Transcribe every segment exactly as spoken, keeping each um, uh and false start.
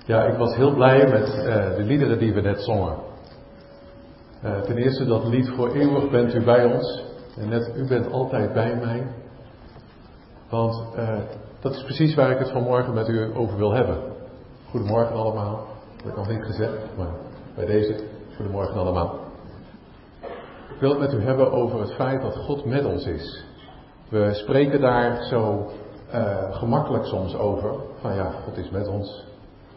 Ja, ik was heel blij met uh, de liederen die we net zongen. Uh, ten eerste dat lied voor eeuwig bent u bij ons. En net u bent altijd bij mij. Want uh, dat is precies waar ik het vanmorgen met u over wil hebben. Goedemorgen allemaal. Dat heb ik nog niet gezegd, maar bij deze, goedemorgen allemaal. Ik wil het met u hebben over het feit dat God met ons is. We spreken daar zo uh, gemakkelijk soms over. Van ja, God is met ons.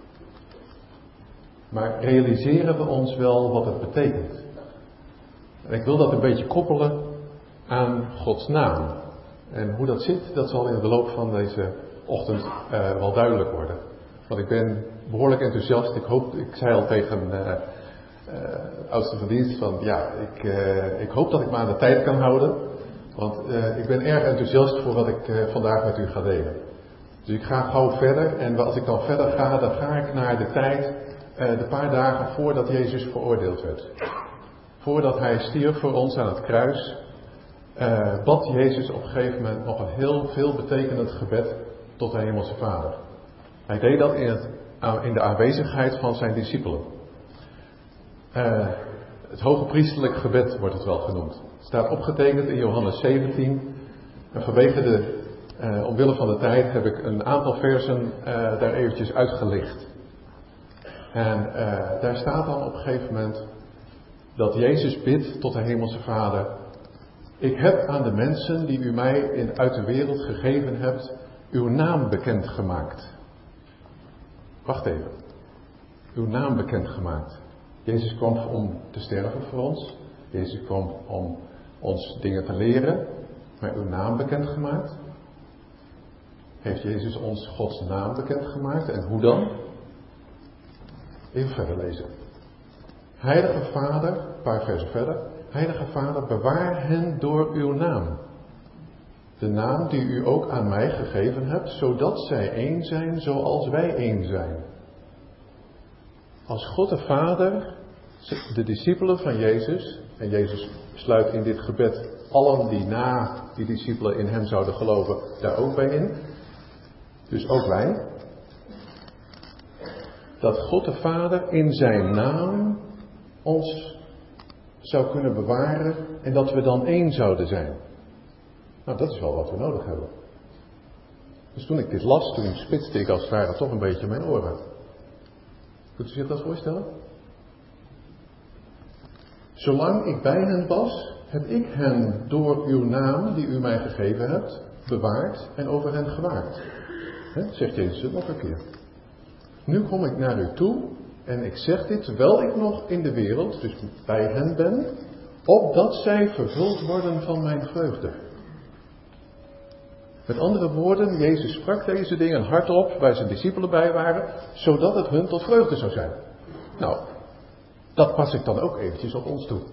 Maar realiseren we ons wel wat het betekent? En ik wil dat een beetje koppelen aan Gods naam. En hoe dat zit, dat zal in de loop van deze ochtend uh, wel duidelijk worden. Want ik ben behoorlijk enthousiast. Ik hoop, ik zei al tegen uh, uh, het oudste van dienst van ja, ik, uh, ik hoop dat ik me aan de tijd kan houden. Want uh, ik ben erg enthousiast voor wat ik uh, vandaag met u ga delen. Dus ik ga gauw verder. En als ik dan verder ga, dan ga ik naar de tijd, uh, de paar dagen voordat Jezus veroordeeld werd. Voordat hij stierf voor ons aan het kruis, uh, bad Jezus op een gegeven moment nog een heel veel betekenend gebed tot de Hemelse Vader. Hij deed dat in, het, in de aanwezigheid van zijn discipelen. Uh, het hoge priesterlijk gebed wordt het wel genoemd. Het staat opgetekend in Johannes zeventien. En vanwege de, uh, omwille van de tijd heb ik een aantal versen uh, daar eventjes uitgelicht. En uh, daar staat dan op een gegeven moment dat Jezus bidt tot de Hemelse Vader. Ik heb aan de mensen die u mij in, uit de wereld gegeven hebt, uw naam bekendgemaakt. Wacht even. Uw naam bekendgemaakt. Jezus kwam om te sterven voor ons. Jezus kwam om ons dingen te leren. Maar uw naam bekendgemaakt? Heeft Jezus ons Gods naam bekendgemaakt? En hoe dan? Even verder lezen. Heilige Vader, een paar versen verder. Heilige Vader, bewaar hen door uw naam. De naam die u ook aan mij gegeven hebt, zodat zij één zijn zoals wij één zijn. Als God de Vader de discipelen van Jezus, en Jezus sluit in dit gebed allen die na die discipelen in hem zouden geloven, daar ook bij in. Dus ook wij. Dat God de Vader in zijn naam ons zou kunnen bewaren en dat we dan één zouden zijn. Nou, dat is wel wat we nodig hebben. Dus toen ik dit las, toen spitste ik als het ware toch een beetje mijn oren. Kunt u zich dat voorstellen? Zolang ik bij hen was, heb ik hen door uw naam, die u mij gegeven hebt, bewaard en over hen gewaakt. He, zegt Jezus het nog een keer. Nu kom ik naar u toe en ik zeg dit terwijl ik nog in de wereld, dus bij hen ben, opdat zij vervuld worden van mijn vreugde. Met andere woorden, Jezus sprak deze dingen hardop waar zijn discipelen bij waren, zodat het hun tot vreugde zou zijn. Nou, dat pas ik dan ook eventjes op ons toe.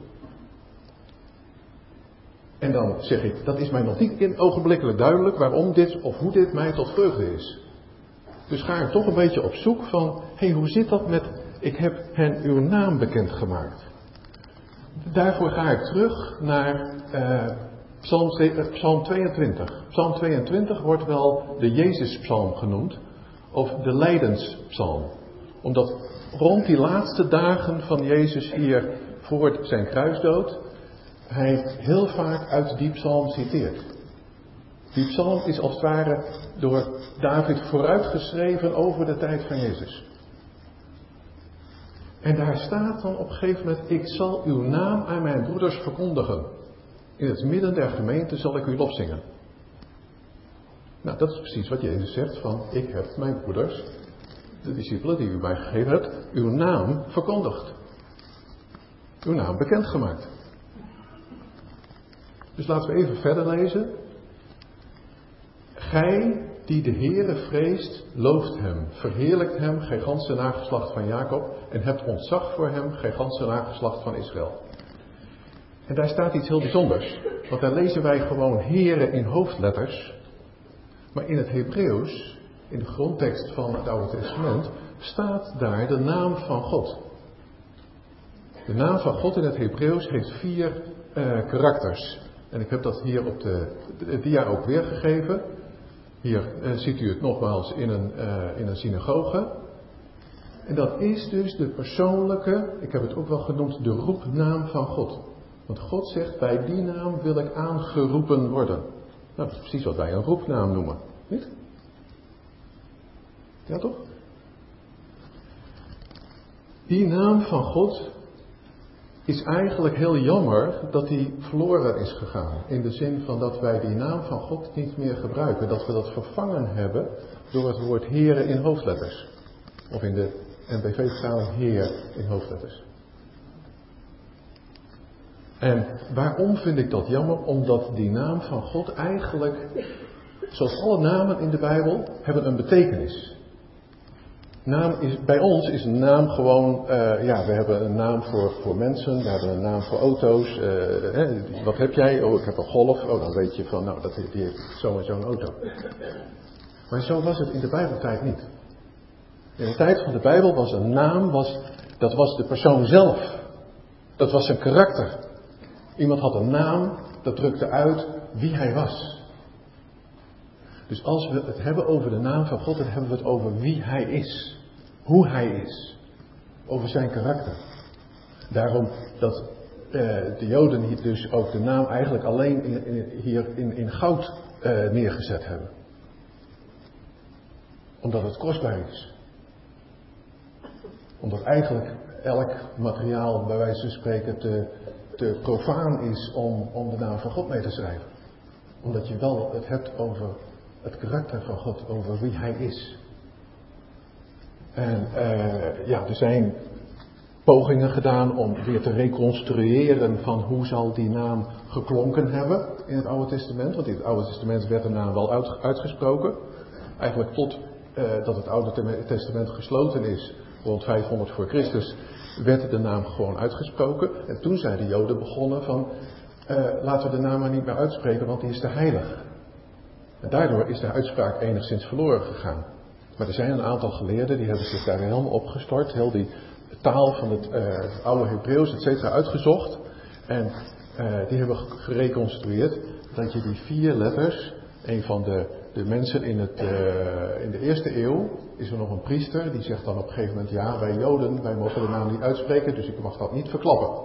En dan zeg ik, dat is mij nog niet in ogenblikkelijk duidelijk waarom dit of hoe dit mij tot vreugde is. Dus ga ik toch een beetje op zoek van, hé, hey, hoe zit dat met, ik heb hen uw naam bekendgemaakt. Daarvoor ga ik terug naar uh, Psalm, Psalm tweeëntwintig. Psalm tweeëntwintig wordt wel de Jezuspsalm genoemd, of de lijdenspsalm. Omdat rond die laatste dagen van Jezus hier voor zijn kruisdood, hij heel vaak uit die psalm citeert. Die psalm is als het ware door David vooruitgeschreven over de tijd van Jezus. En daar staat dan op een gegeven moment, ik zal uw naam aan mijn broeders verkondigen. In het midden der gemeente zal ik u lofzingen. Nou, dat is precies wat Jezus zegt van, ik heb mijn broeders, de discipelen die u mij gegeven hebt, uw naam verkondigd. Uw naam bekendgemaakt. Dus laten we even verder lezen. Gij die de Heere vreest, looft hem, verheerlijkt hem, gij ganse nageslacht van Jacob, en hebt ontzag voor hem, gij ganse nageslacht van Israël. En daar staat iets heel bijzonders, want daar lezen wij gewoon Heere in hoofdletters, maar in het Hebreeuws, in de grondtekst van het Oude Testament, staat daar de naam van God. De naam van God in het Hebreeuws heeft vier uh, karakters. En ik heb dat hier op de, de dia ook weergegeven. Hier uh, ziet u het nogmaals in een, uh, in een synagoge. En dat is dus de persoonlijke, ik heb het ook wel genoemd, de roepnaam van God. Want God zegt, bij die naam wil ik aangeroepen worden. Nou, dat is precies wat wij een roepnaam noemen. Niet? Ja, toch? Die naam van God is eigenlijk heel jammer dat die verloren is gegaan. In de zin van dat wij die naam van God niet meer gebruiken. Dat we dat vervangen hebben door het woord Heere in hoofdletters. Of in de N B V-vertaling Heer in hoofdletters. En waarom vind ik dat jammer? Omdat die naam van God eigenlijk, zoals alle namen in de Bijbel, hebben een betekenis. Naam is, bij ons is een naam gewoon, uh, ja, we hebben een naam voor, voor mensen, we hebben een naam voor auto's. Uh, hè, wat heb jij? Oh, ik heb een Golf. Oh, dan weet je van, nou, dat, die heeft zo en zo'n auto. Maar zo was het in de Bijbeltijd niet. In de tijd van de Bijbel was een naam, was, dat was de persoon zelf. Dat was zijn karakter. Iemand had een naam, dat drukte uit wie hij was. Dus als we het hebben over de naam van God, dan hebben we het over wie hij is. Hoe hij is. Over zijn karakter. Daarom dat uh, de Joden hier dus ook de naam eigenlijk alleen in, in, hier in, in goud uh, neergezet hebben. Omdat het kostbaar is. Omdat eigenlijk elk materiaal bij wijze van spreken te, te profaan is om, om de naam van God mee te schrijven. Omdat je wel het hebt over het karakter van God, over wie hij is. En uh, ja, er zijn pogingen gedaan om weer te reconstrueren van hoe zal die naam geklonken hebben in het Oude Testament. Want in het Oude Testament werd de naam wel uit, uitgesproken. Eigenlijk tot uh, dat het Oude Testament gesloten is, rond vijfhonderd voor Christus, werd de naam gewoon uitgesproken. En toen zijn de Joden begonnen van, uh, laten we de naam maar niet meer uitspreken, want die is te heilig. En daardoor is de uitspraak enigszins verloren gegaan. Maar er zijn een aantal geleerden die hebben zich daar helemaal opgestort. Heel die taal van het uh, oude Hebreeuws, et cetera, uitgezocht. En uh, die hebben gereconstrueerd dat je die vier letters, een van de, de mensen in, het, uh, in de eerste eeuw, is er nog een priester, die zegt dan op een gegeven moment, ja, wij Joden, wij mogen de naam niet uitspreken, dus ik mag dat niet verklappen.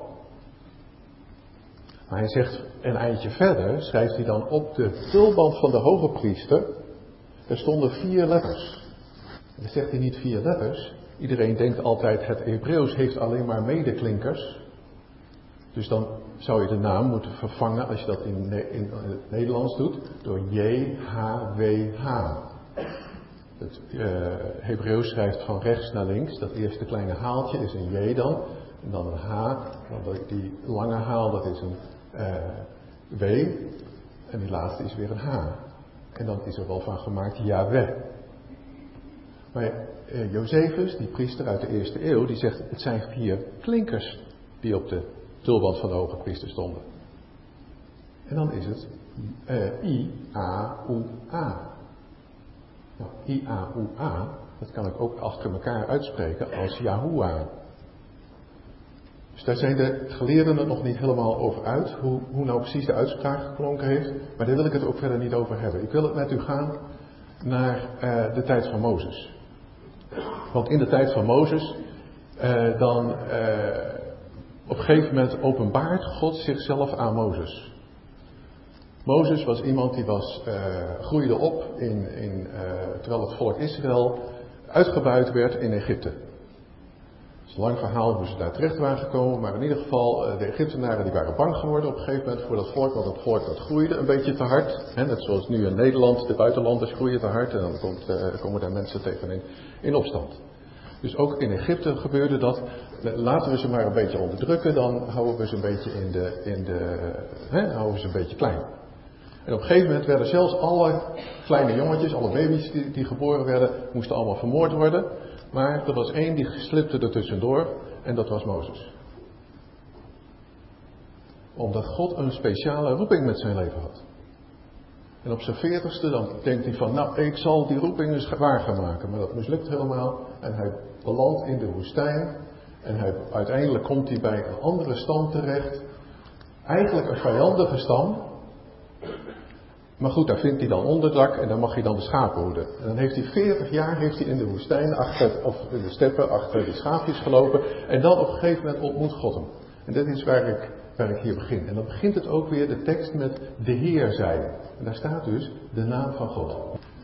Maar hij zegt, een eindje verder, schrijft hij dan op de tulband van de hoge priester, er stonden vier letters. En dan zegt hij niet vier letters. Iedereen denkt altijd, het Hebreeuws heeft alleen maar medeklinkers. Dus dan zou je de naam moeten vervangen, als je dat in, in het Nederlands doet, door J H W H. Het uh, Hebreeuws schrijft van rechts naar links. Dat eerste kleine haaltje is een J dan. En dan een H. Dan die lange haal, dat is een uh, W. En die laatste is weer een H. En dan is er wel van gemaakt Yahweh. Maar uh, Josephus, die priester uit de eerste eeuw, die zegt, het zijn vier klinkers die op de tulband van de hoge priester stonden. En dan is het uh, I A U A. Nou, I A U A, dat kan ik ook achter elkaar uitspreken als Yahuwah. Dus daar zijn de geleerden het nog niet helemaal over uit, hoe, hoe nou precies de uitspraak geklonken heeft. Maar daar wil ik het ook verder niet over hebben. Ik wil het met u gaan naar uh, de tijd van Mozes. Want in de tijd van Mozes, uh, dan uh, op een gegeven moment openbaart God zichzelf aan Mozes. Mozes was iemand die was, uh, groeide op in, in, uh, terwijl het volk Israël uitgebuit werd in Egypte. Het is een lang verhaal hoe ze daar terecht waren gekomen, maar in ieder geval uh, de Egyptenaren die waren bang geworden op een gegeven moment voor dat volk, want dat volk dat groeide een beetje te hard. Hè, net zoals nu in Nederland, de buitenlanders groeien te hard en dan komt, uh, komen daar mensen tegen in, in opstand. Dus ook in Egypte gebeurde dat. Laten we ze maar een beetje onderdrukken, dan houden we ze een beetje in de, in de, hè, houden we ze een beetje klein. En op een gegeven moment werden zelfs alle kleine jongetjes, alle baby's die, die geboren werden, moesten allemaal vermoord worden. Maar er was één die slipte er tussendoor en dat was Mozes. Omdat God een speciale roeping met zijn leven had. En op zijn veertigste dan denkt hij van, nou ik zal die roeping eens waar gaan maken. Maar dat mislukt helemaal en hij belandt in de woestijn. En hij, uiteindelijk komt hij bij een andere stam terecht. Eigenlijk een vijandige stam. Maar goed, daar vindt hij dan onderdak en dan mag hij dan de schapen hoeden. En dan heeft hij veertig jaar heeft hij in de woestijn, achter, of in de steppen, achter die schaapjes gelopen. En dan op een gegeven moment ontmoet God hem. En dat is waar ik, waar ik hier begin. En dan begint het ook weer de tekst met de Heer zei. En daar staat dus de naam van God.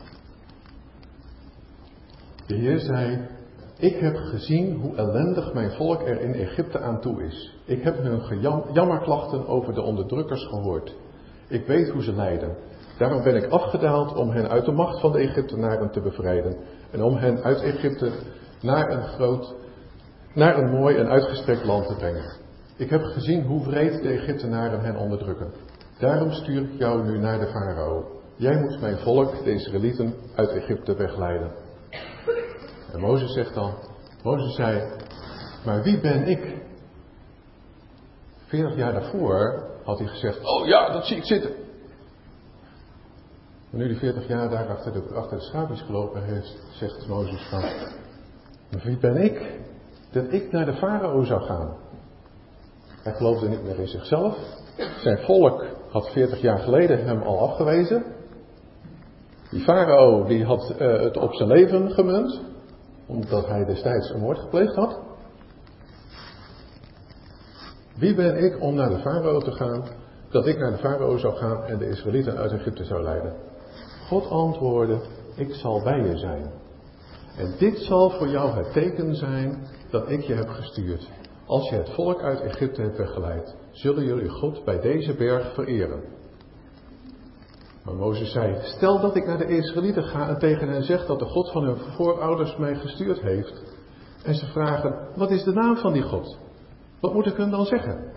De Heer zei, ik heb gezien hoe ellendig mijn volk er in Egypte aan toe is. Ik heb hun gejam, jammerklachten over de onderdrukkers gehoord. Ik weet hoe ze lijden. Daarom ben ik afgedaald om hen uit de macht van de Egyptenaren te bevrijden. En om hen uit Egypte naar een groot, naar een mooi en uitgestrekt land te brengen. Ik heb gezien hoe wreed de Egyptenaren hen onderdrukken. Daarom stuur ik jou nu naar de farao. Jij moet mijn volk, de Israëlieten, uit Egypte wegleiden. En Mozes zegt dan, Mozes zei, maar wie ben ik? Veertig jaar daarvoor had hij gezegd, oh ja, dat zie ik zitten. Maar nu die veertig jaar daar achter de, achter de schaapjes gelopen heeft, zegt Mozes van, maar wie ben ik? Dat ik naar de farao zou gaan. Hij geloofde niet meer in zichzelf. Zijn volk had veertig jaar geleden hem al afgewezen. Die farao die had uh, het op zijn leven gemunt, omdat hij destijds een moord gepleegd had. Wie ben ik om naar de farao te gaan, dat ik naar de farao zou gaan en de Israëlieten uit Egypte zou leiden? God antwoordde, ik zal bij je zijn. En dit zal voor jou het teken zijn dat ik je heb gestuurd. Als je het volk uit Egypte hebt weggeleid, zullen jullie God bij deze berg vereren. Maar Mozes zei, stel dat ik naar de Israëlieten ga en tegen hen zeg dat de God van hun voorouders mij gestuurd heeft. En ze vragen, wat is de naam van die God? Wat moet ik hun dan zeggen?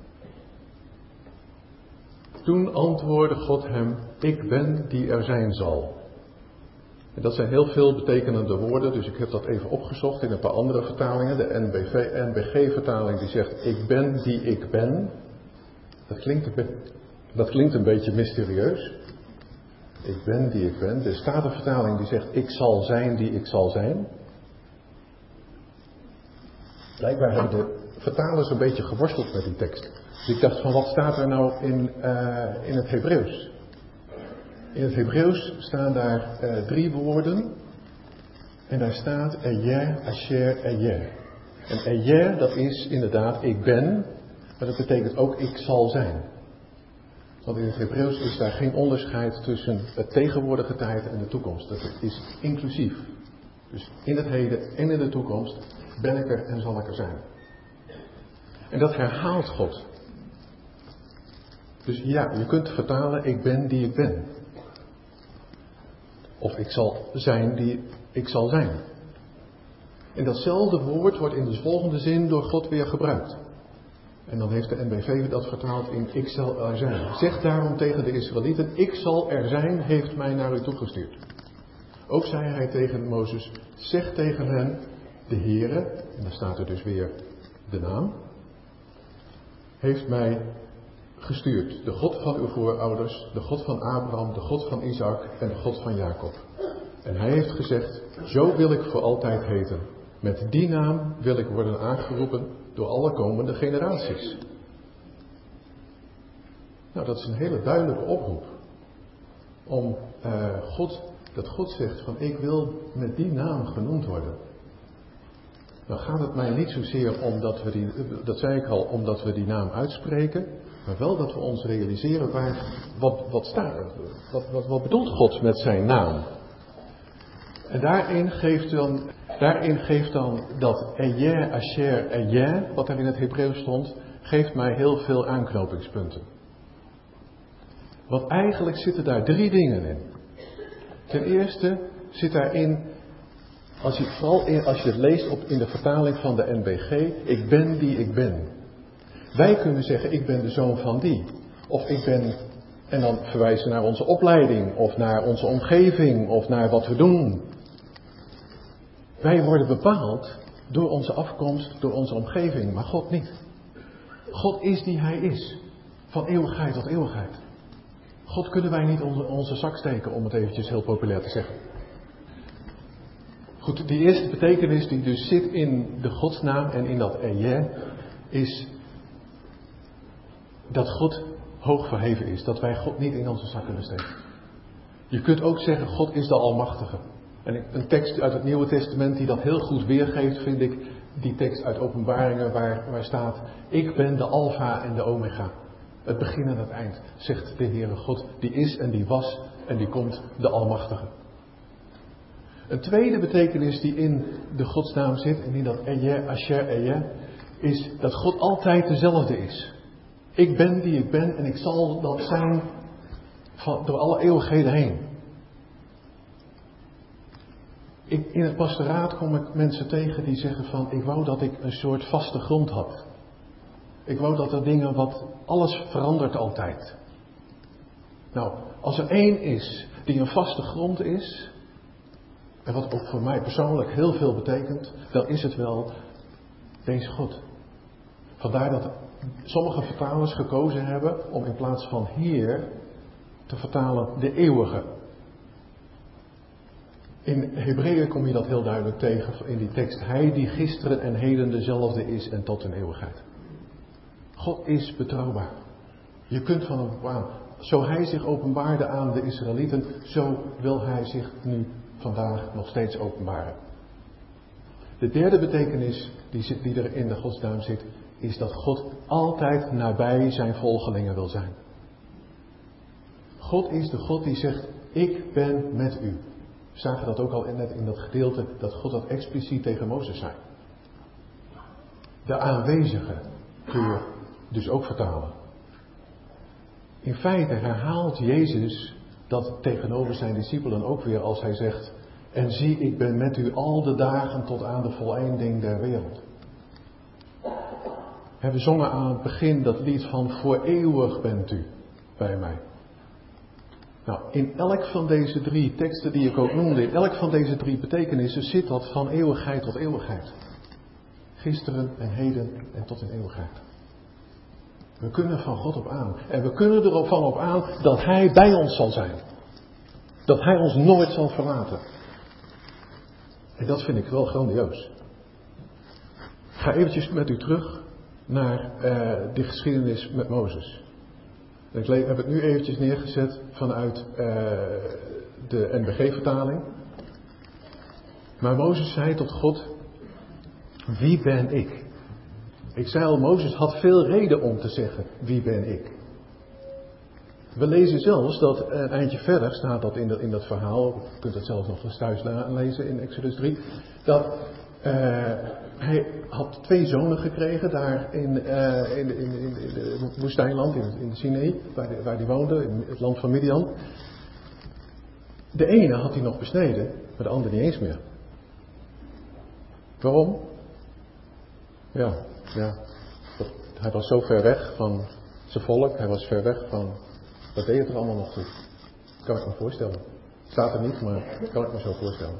Toen antwoordde God hem, ik ben die er zijn zal. En dat zijn heel veel betekenende woorden, dus ik heb dat even opgezocht in een paar andere vertalingen. De N B G-vertaling die zegt, ik ben die ik ben. Dat klinkt een, be- dat klinkt een beetje mysterieus. Ik ben die ik ben. De Statenvertaling die zegt, ik zal zijn die ik zal zijn. Blijkbaar hebben de vertalers een beetje geworsteld met die tekst. Dus ik dacht van, wat staat er nou in, uh, in het Hebreeuws? In het Hebreeuws staan daar uh, drie woorden. En daar staat Eyer, Asher, Eyer. En Eyer, dat is inderdaad ik ben. Maar dat betekent ook ik zal zijn. Want in het Hebreeuws is daar geen onderscheid tussen het tegenwoordige tijd en de toekomst. Dat is inclusief. Dus in het heden en in de toekomst ben ik er en zal ik er zijn. En dat herhaalt God. Dus ja, je kunt vertalen ik ben die ik ben. Of ik zal zijn die ik zal zijn. En datzelfde woord wordt in de volgende zin door God weer gebruikt. En dan heeft de N B V dat vertaald in ik zal er zijn. Zeg daarom tegen de Israëlieten, ik zal er zijn, heeft mij naar u toegestuurd. Ook zei hij tegen Mozes, zeg tegen hen, de Heere, en dan staat er dus weer de naam, heeft mij gestuurd. De God van uw voorouders, de God van Abraham, de God van Isaac en de God van Jacob. En hij heeft gezegd, zo wil ik voor altijd heten. Met die naam wil ik worden aangeroepen door alle komende generaties. Nou, dat is een hele duidelijke oproep. Om uh, God, dat God zegt van ik wil met die naam genoemd worden. Dan gaat het mij niet zozeer om dat we die, dat zei ik al, omdat we die naam uitspreken. Maar wel dat we ons realiseren waar, wat, wat staat, wat, wat, wat bedoelt God met zijn naam. En daarin geeft dan, daarin geeft dan dat Eyer, Asher, Eyer, wat er in het Hebreeuws stond, geeft mij heel veel aanknopingspunten. Want eigenlijk zitten daar drie dingen in. Ten eerste zit daarin, als je, vooral in, als je het leest op, in de vertaling van de N B G, ik ben die ik ben. Wij kunnen zeggen, ik ben de zoon van die. Of ik ben, en dan verwijzen naar onze opleiding, of naar onze omgeving, of naar wat we doen. Wij worden bepaald door onze afkomst, door onze omgeving, maar God niet. God is die hij is. Van eeuwigheid tot eeuwigheid. God kunnen wij niet onze, onze zak steken, om het eventjes heel populair te zeggen. Goed, die eerste betekenis die dus zit in de godsnaam en in dat Eyer, is dat God hoog verheven is. Dat wij God niet in onze zak kunnen steken. Je kunt ook zeggen, God is de Almachtige. En een tekst uit het Nieuwe Testament die dat heel goed weergeeft, vind ik die tekst uit Openbaringen waar, waar staat: ik ben de Alfa en de Omega. Het begin en het eind, zegt de Heere God, die is en die was en die komt, de Almachtige. Een tweede betekenis die in de godsnaam zit, en in dat Eje, Asher, Eje, is dat God altijd dezelfde is. Ik ben die ik ben en ik zal dat zijn van, door alle eeuwigheden heen. Ik, in het pastoraat kom ik mensen tegen die zeggen van, ik wou dat ik een soort vaste grond had. Ik wou dat er dingen wat, alles verandert altijd. Nou, als er één is die een vaste grond is, en wat ook voor mij persoonlijk heel veel betekent, dan is het wel deze God. Vandaar dat sommige vertalers gekozen hebben om in plaats van Heer te vertalen de eeuwige. In Hebreeën kom je dat heel duidelijk tegen in die tekst. Hij die gisteren en heden dezelfde is en tot een eeuwigheid. God is betrouwbaar. Je kunt van hem aan. Zo hij zich openbaarde aan de Israëlieten, zo wil hij zich nu vandaag nog steeds openbaren. De derde betekenis die, zit, die er in de godsnaam zit, is dat God altijd nabij zijn volgelingen wil zijn. God is de God die zegt, ik ben met u. We zagen dat ook al net in dat gedeelte, dat God dat expliciet tegen Mozes zei. De aanwezige kun je dus ook vertalen. In feite herhaalt Jezus dat tegenover zijn discipelen ook weer als hij zegt, en zie, ik ben met u al de dagen tot aan de voleinding der wereld. We zongen aan het begin dat lied van voor eeuwig bent u bij mij. Nou, in elk van deze drie teksten die ik ook noemde, in elk van deze drie betekenissen zit dat van eeuwigheid tot eeuwigheid. Gisteren en heden en tot in eeuwigheid. We kunnen van God op aan. En we kunnen er van op aan dat Hij bij ons zal zijn. Dat Hij ons nooit zal verlaten. En dat vind ik wel grandioos. Ik ga eventjes met u terug naar uh, de geschiedenis met Mozes. Ik heb het nu eventjes neergezet vanuit uh, de N B G-vertaling. Maar Mozes zei tot God, wie ben ik? Ik zei al, Mozes had veel reden om te zeggen, wie ben ik? We lezen zelfs dat, een eindje verder staat dat in dat, in dat verhaal, je kunt het zelfs nog eens thuis lezen in Exodus drie, dat uh, hij had twee zonen gekregen daar in, uh, in, in, in, in het woestijnland, in, in de Sinaï, waar hij waar die woonde, in het land van Midian. De ene had hij nog besneden, maar de andere niet eens meer. Waarom? Ja, ja. Hij was zo ver weg van zijn volk, hij was ver weg van, wat deed het er allemaal nog toe? Kan ik me voorstellen. Staat er niet, maar kan ik me zo voorstellen.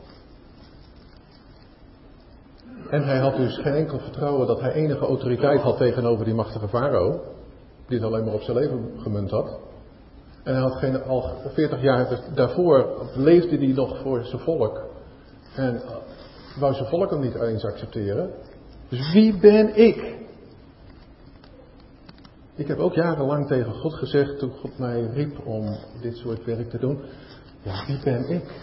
En hij had dus geen enkel vertrouwen dat hij enige autoriteit had tegenover die machtige farao, die het alleen maar op zijn leven gemunt had. En hij had geen, al veertig jaar daarvoor leefde hij nog voor zijn volk. En wou zijn volk hem niet eens accepteren. Dus wie ben ik? Ik heb ook jarenlang tegen God gezegd, toen God mij riep om dit soort werk te doen. Ja, wie ben ik?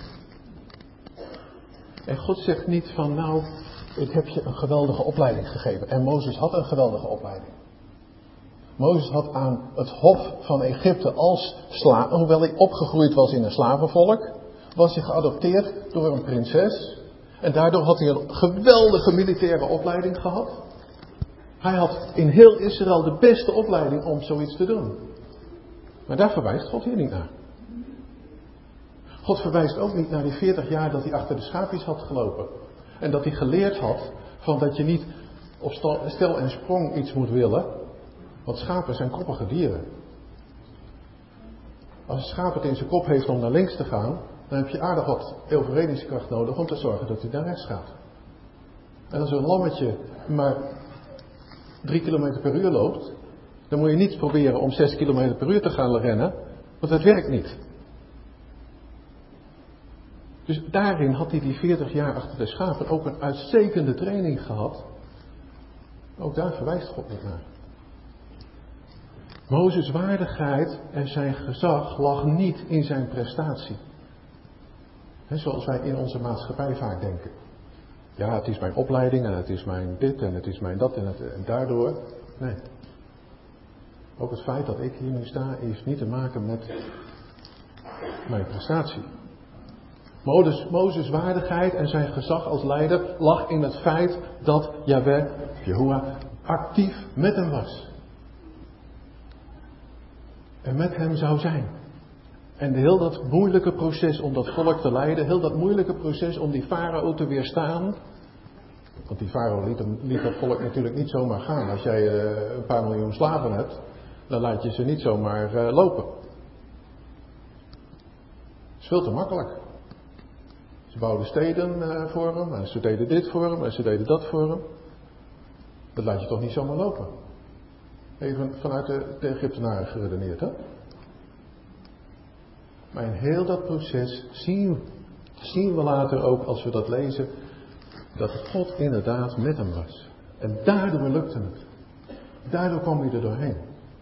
En God zegt niet van, nou, ik heb je een geweldige opleiding gegeven. En Mozes had een geweldige opleiding. Mozes had aan het hof van Egypte als slaaf, hoewel hij opgegroeid was in een slavenvolk, was hij geadopteerd door een prinses. En daardoor had hij een geweldige militaire opleiding gehad. Hij had in heel Israël de beste opleiding om zoiets te doen. Maar daar verwijst God hier niet naar. God verwijst ook niet naar die veertig jaar dat hij achter de schaapjes had gelopen. En dat hij geleerd had van dat je niet op stel en sprong iets moet willen. Want schapen zijn koppige dieren. Als een schaap het in zijn kop heeft om naar links te gaan, dan heb je aardig wat overredingskracht nodig om te zorgen dat hij naar rechts gaat. En als een lammetje maar drie kilometer per uur loopt, dan moet je niet proberen om zes kilometer per uur te gaan rennen, want dat werkt niet. Dus daarin had hij die veertig jaar achter de schapen ook een uitstekende training gehad. Ook daar verwijst God niet naar. Mozes' waardigheid en zijn gezag lag niet in zijn prestatie. He, zoals wij in onze maatschappij vaak denken. Ja, het is mijn opleiding en het is mijn dit en het is mijn dat en, het, en daardoor. Nee. Ook het feit dat ik hier nu sta, heeft niet te maken met mijn prestatie. Mozes, Mozes' waardigheid en zijn gezag als leider lag in het feit dat Jahweh, Jehoah, actief met hem was. En met hem zou zijn. En heel dat moeilijke proces om dat volk te leiden, heel dat moeilijke proces om die farao te weerstaan. Want die farao liet, hem, liet dat volk natuurlijk niet zomaar gaan. Als jij uh, een paar miljoen slaven hebt, dan laat je ze niet zomaar uh, lopen. Dat is veel te makkelijk. Ze bouwden steden uh, voor hem, en ze deden dit voor hem, en ze deden dat voor hem. Dat laat je toch niet zomaar lopen. Even vanuit de, de Egyptenaren geredeneerd, hè? Maar in heel dat proces zien, zien we later ook, als we dat lezen, dat God inderdaad met hem was. En daardoor lukte het. Daardoor kwam hij er doorheen.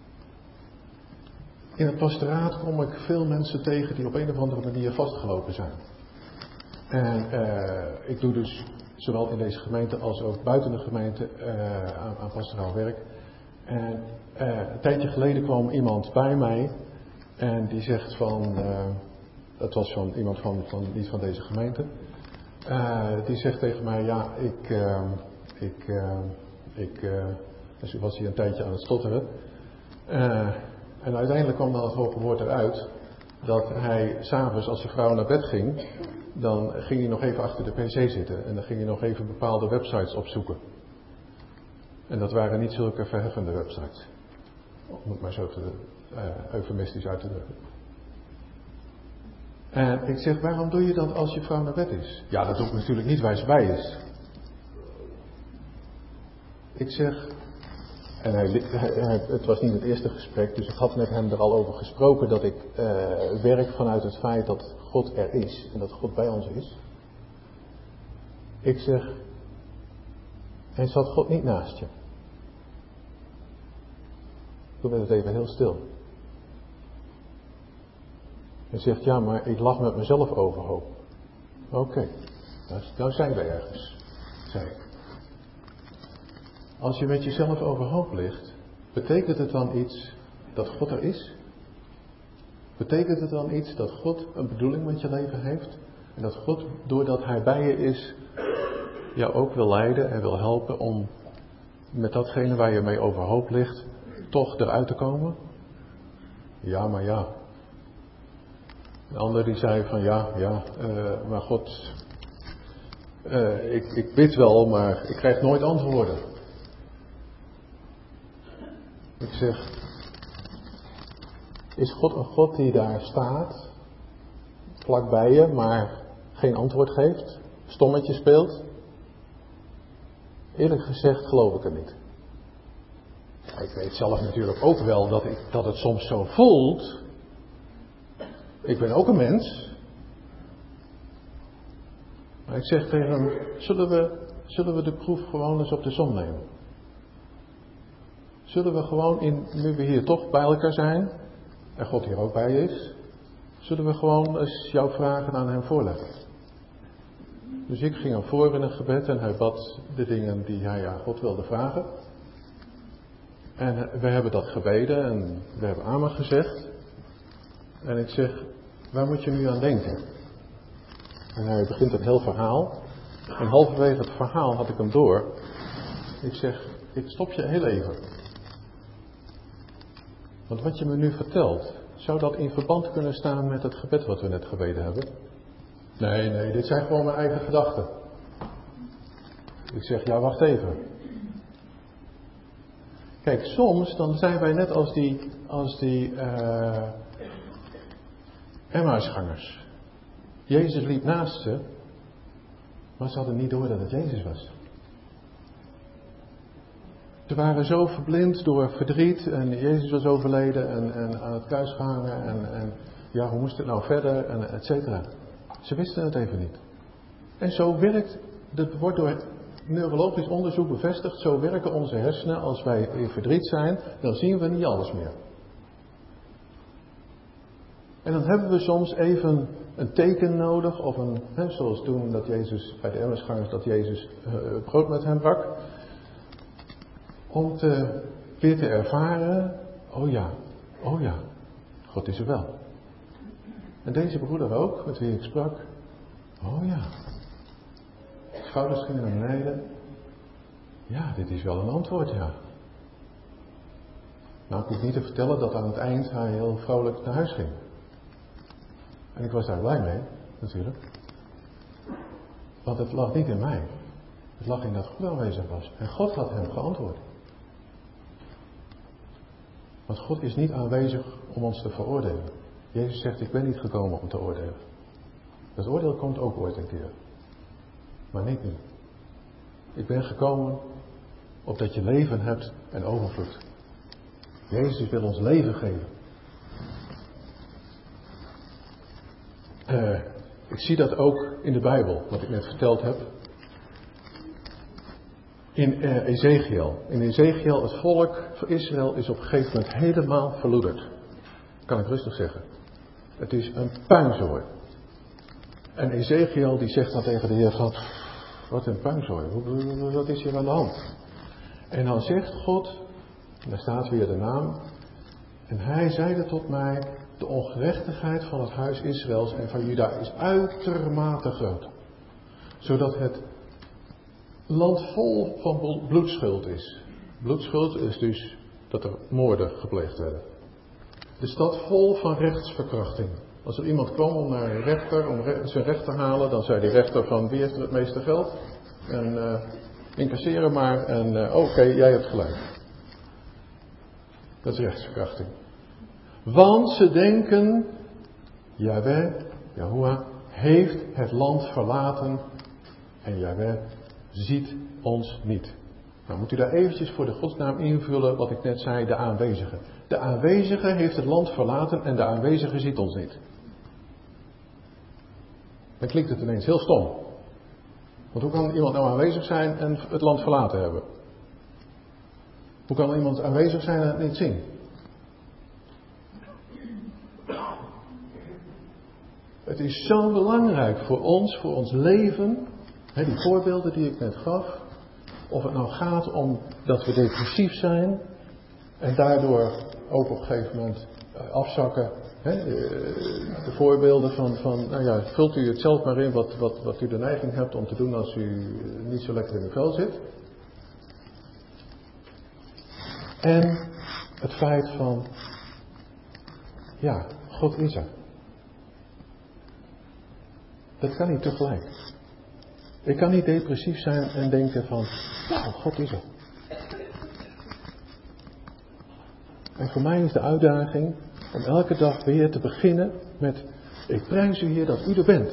In het pastoraat kom ik veel mensen tegen die op een of andere manier vastgelopen zijn. En uh, ik doe dus zowel in deze gemeente als ook buiten de gemeente uh, aan, aan pastoraal werk. En uh, een tijdje geleden kwam iemand bij mij en die zegt van, uh, dat was van iemand van, van niet van deze gemeente. Uh, die zegt tegen mij, ja, ik, uh, ik, uh, ik, uh, dus was hier een tijdje aan het stotteren. Uh, en uiteindelijk kwam dan het hoge woord eruit dat hij s'avonds als zijn vrouw naar bed ging, dan ging hij nog even achter de pc zitten en dan ging hij nog even bepaalde websites opzoeken. En dat waren niet zulke verheffende websites. Om het maar zo te, uh, eufemistisch uit te drukken. En ik zeg, waarom doe je dat als je vrouw naar bed is? Ja, dat doe ik natuurlijk niet waar ze bij is. Ik zeg, en hij, hij, het was niet het eerste gesprek, dus ik had met hem er al over gesproken dat ik uh, werk vanuit het feit dat God er is en dat God bij ons is. Ik zeg, en zat God niet naast je? Toen werd het even heel stil. Hij zegt, ja, maar ik lag met mezelf overhoop. Oké, okay. nou, nou zijn we ergens, zei ik. Als je met jezelf overhoop ligt, betekent het dan iets dat God er is? Betekent het dan iets dat God een bedoeling met je leven heeft? En dat God, doordat Hij bij je is, jou ook wil leiden en wil helpen om met datgene waar je mee overhoop ligt, toch eruit te komen? Ja, maar ja. De ander die zei van ja, ja, uh, maar God, uh, ik, ik bid wel, maar ik krijg nooit antwoorden. Ik zeg, is God een God die daar staat, vlak bij je, maar geen antwoord geeft, stommetje speelt? Eerlijk gezegd geloof ik het niet. Ik weet zelf natuurlijk ook wel dat, ik, dat het soms zo voelt. Ik ben ook een mens. Maar ik zeg tegen hem, zullen we, zullen we de proef gewoon eens op de som nemen? Zullen we gewoon, in, nu we hier toch bij elkaar zijn, en God hier ook bij is, zullen we gewoon eens jouw vragen aan hem voorleggen? Dus ik ging hem voor in een gebed en hij bad de dingen die hij aan God wilde vragen. En we hebben dat gebeden en we hebben amen gezegd. En ik zeg, waar moet je nu aan denken? En hij begint een heel verhaal. En halverwege het verhaal had ik hem door. Ik zeg, ik stop je heel even. Want wat je me nu vertelt, zou dat in verband kunnen staan met het gebed wat we net gebeden hebben? Nee, nee, dit zijn gewoon mijn eigen gedachten. Ik zeg, ja, wacht even. Kijk, soms dan zijn wij net als die, als die uh, Emmausgangers. Jezus liep naast ze, maar ze hadden niet door dat het Jezus was. Ze waren zo verblind door verdriet en Jezus was overleden en, en aan het kruis gehangen en, en ja, hoe moest het nou verder en et cetera. Ze wisten het even niet. En zo werkt, dat wordt door neurologisch onderzoek bevestigd, zo werken onze hersenen. Als wij in verdriet zijn, dan zien we niet alles meer. En dan hebben we soms even een teken nodig, of een, hè, zoals toen dat Jezus, bij de Emmausgangers, dat Jezus uh, brood met hem brak. Om te, weer te ervaren, oh ja, oh ja, God is er wel. En deze broeder ook, met wie ik sprak, oh ja. Schouders gingen naar beneden. Ja, dit is wel een antwoord, ja. Nou, ik hoef niet te vertellen dat aan het eind hij heel vrolijk naar huis ging. En ik was daar blij mee, natuurlijk. Want het lag niet in mij. Het lag in dat God aanwezig was. En God had hem geantwoord. Want God is niet aanwezig om ons te veroordelen. Jezus zegt, ik ben niet gekomen om te oordelen. Dat oordeel komt ook ooit een keer. Maar niet nu. Ik ben gekomen opdat je leven hebt en overvloed. Jezus wil ons leven geven. Uh, ik zie dat ook in de Bijbel, wat ik net verteld heb. In uh, Ezekiel. In Ezekiel, het volk van Israël is op een gegeven moment helemaal verloederd. Kan ik rustig zeggen. Het is een puinzooi. En Ezekiel die zegt dan tegen de Heer van, wat een puinzooi, wat is hier aan de hand? En dan zegt God, en daar staat weer de naam, en hij zeide tot mij, de ongerechtigheid van het huis Israëls en van Juda is uitermate groot. Zodat het land vol van bloedschuld is. Bloedschuld is dus dat er moorden gepleegd werden. De stad vol van rechtsverkrachting. Als er iemand kwam om naar een rechter, om re- zijn recht te halen, dan zei die rechter van wie heeft er het meeste geld? En uh, incasseren maar en uh, oké, okay, jij hebt gelijk. Dat is rechtsverkrachting. Want ze denken, Yahweh, Yahuwah, heeft het land verlaten en Yahweh ziet ons niet. Nou moet u daar eventjes voor de godsnaam invullen wat ik net zei, de aanwezige. De aanwezige heeft het land verlaten en de aanwezige ziet ons niet. Dan klinkt het ineens heel stom. Want hoe kan iemand nou aanwezig zijn en het land verlaten hebben? Hoe kan iemand aanwezig zijn en het niet zien? Het is zo belangrijk voor ons, voor ons leven, hè, die voorbeelden die ik net gaf. Of het nou gaat om dat we depressief zijn en daardoor ook op een gegeven moment afzakken. Hè, de voorbeelden van, van, nou ja, vult u het zelf maar in wat, wat, wat u de neiging hebt om te doen als u niet zo lekker in uw vel zit. En het feit van, ja, God is er. Dat kan niet tegelijk. Ik kan niet depressief zijn en denken van, nou, God is er. En voor mij is de uitdaging om elke dag weer te beginnen met, ik prijs u Heer dat u er bent.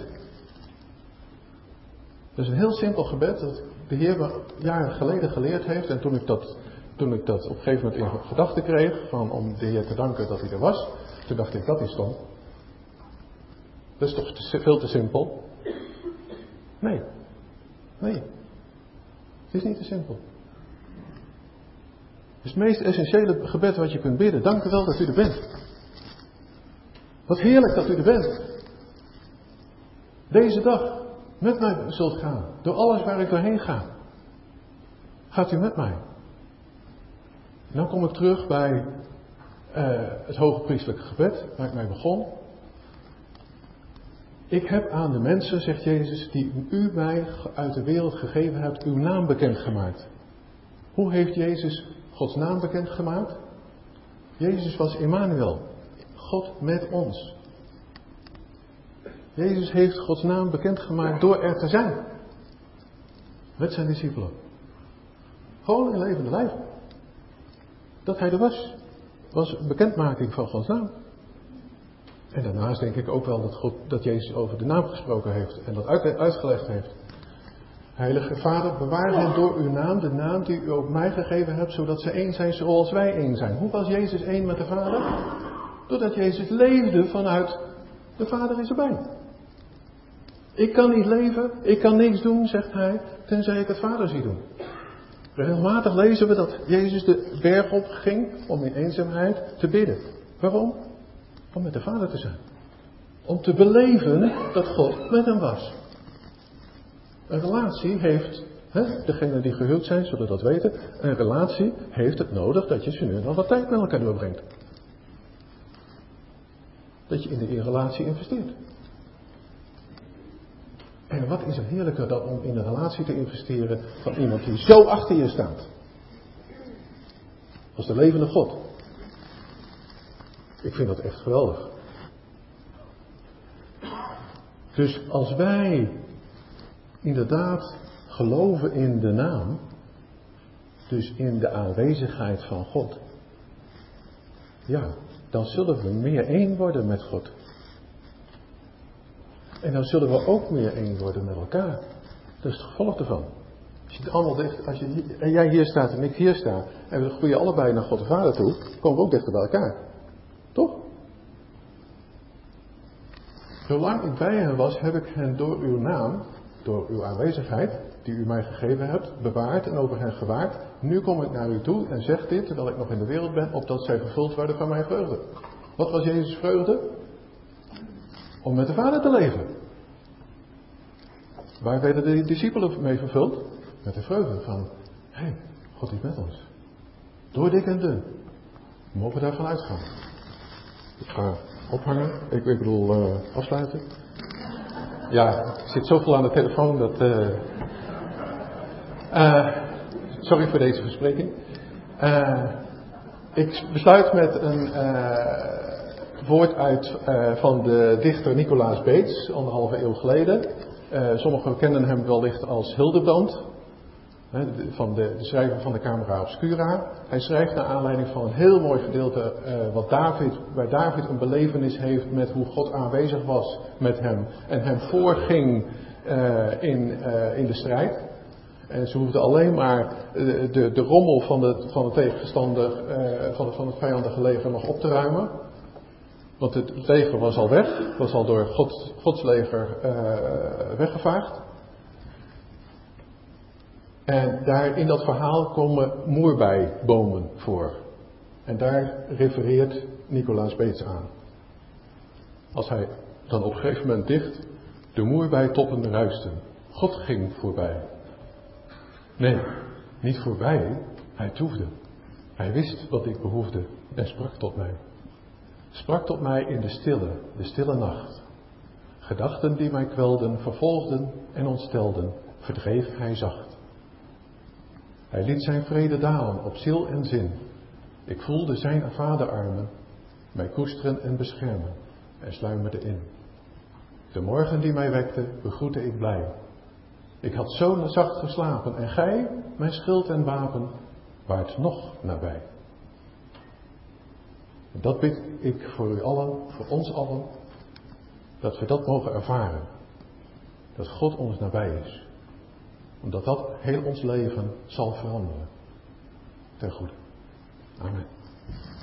Dat is een heel simpel gebed dat de Heer me jaren geleden geleerd heeft. En toen ik dat, toen ik dat op een gegeven moment in gedachten kreeg, van om de Heer te danken dat hij er was, toen dacht ik, dat is stom. Dat is toch te, veel te simpel? Nee. Nee. Het is niet te simpel. Het is het meest essentiële gebed wat je kunt bidden. Dank u wel dat u er bent. Wat heerlijk dat u er bent. Deze dag met mij zult gaan. Door alles waar ik doorheen ga. Gaat u met mij. En dan kom ik terug bij uh, het hoge priestelijke gebed, waar ik mee begon. Ik heb aan de mensen, zegt Jezus, die u mij uit de wereld gegeven hebt, uw naam bekendgemaakt. Hoe heeft Jezus Gods naam bekendgemaakt? Jezus was Emmanuel, God met ons. Jezus heeft Gods naam bekendgemaakt door er te zijn. Met zijn discipelen. Gewoon in levende lijf. Dat hij er was, was een bekendmaking van Gods naam. En daarnaast denk ik ook wel dat, God, dat Jezus over de naam gesproken heeft en dat uit, uitgelegd heeft. Heilige Vader, bewaar hen door uw naam, de naam die u ook mij gegeven hebt, zodat ze één zijn zoals wij één zijn. Hoe was Jezus één met de Vader? Doordat Jezus leefde vanuit, de Vader is erbij. Ik kan niet leven, ik kan niks doen, zegt hij, tenzij ik het Vader zie doen. Regelmatig lezen we dat Jezus de berg op ging om in eenzaamheid te bidden. Waarom? Om met de Vader te zijn. Om te beleven dat God met hem was. Een relatie heeft, hè, degenen die gehuwd zijn zullen dat weten, een relatie heeft het nodig dat je ze nu en dan wat tijd met elkaar doorbrengt. Dat je in de relatie investeert. En wat is er heerlijker dan om in een relatie te investeren van iemand die zo achter je staat. Als de levende God. Ik vind dat echt geweldig. Dus als wij inderdaad geloven in de naam, dus in de aanwezigheid van God, ja, dan zullen we meer één worden met God. En dan zullen we ook meer één worden met elkaar. Dat is het gevolg ervan. Als je allemaal dicht, als je, en jij hier staat en ik hier sta, en we groeien allebei naar God de Vader toe, komen we ook dichter bij elkaar. Toch? Zolang ik bij hen was, heb ik hen door uw naam, door uw aanwezigheid, die u mij gegeven hebt, bewaard en over hen gewaakt. Nu kom ik naar u toe en zeg dit, terwijl ik nog in de wereld ben, opdat zij vervuld worden van mijn vreugde. Wat was Jezus' vreugde? Om met de Vader te leven. Waar werden de discipelen mee vervuld? Met de vreugde van, hé, hey, God is met ons. Door dik en dun. We mogen daarvan uitgaan. Ik ga ophangen, ik, ik bedoel uh, afsluiten. Ja, ik zit zoveel aan de telefoon dat... Uh, uh, sorry voor deze verspreking. Uh, ik besluit met een uh, woord uit uh, van de dichter Nicolaas Beets, anderhalve eeuw geleden. Uh, sommigen kennen hem wellicht als Hildebrand, hè, van de, de schrijver van de Camera Obscura. Hij schrijft naar aanleiding van een heel mooi gedeelte uh, wat David, waar David een belevenis heeft met hoe God aanwezig was met hem en hem voorging uh, in, uh, in de strijd. En ze hoefden alleen maar uh, de, de rommel van de, van de tegenstander, uh, van, de, van het vijandige leger nog op te ruimen. Want het leger was al weg, was al door God, Gods leger uh, weggevaagd. En daar in dat verhaal komen moerbeibomen voor. En daar refereert Nicolaas Beets aan. Als hij dan op een gegeven moment dicht, de moerbeitoppen ruisten. God ging voorbij. Nee, niet voorbij, hij toefde. Hij wist wat ik behoefde en sprak tot mij. Sprak tot mij in de stille, de stille nacht. Gedachten die mij kwelden, vervolgden en ontstelden, verdreef hij zacht. Hij liet zijn vrede dalen op ziel en zin. Ik voelde zijn vaderarmen mij koesteren en beschermen en sluimerde in. De morgen die mij wekte, begroette ik blij. Ik had zo zacht geslapen en gij, mijn schild en wapen, waart nog nabij. Dat bid ik voor u allen, voor ons allen, dat we dat mogen ervaren. Dat God ons nabij is. Omdat dat heel ons leven zal veranderen. Ten goede. Amen.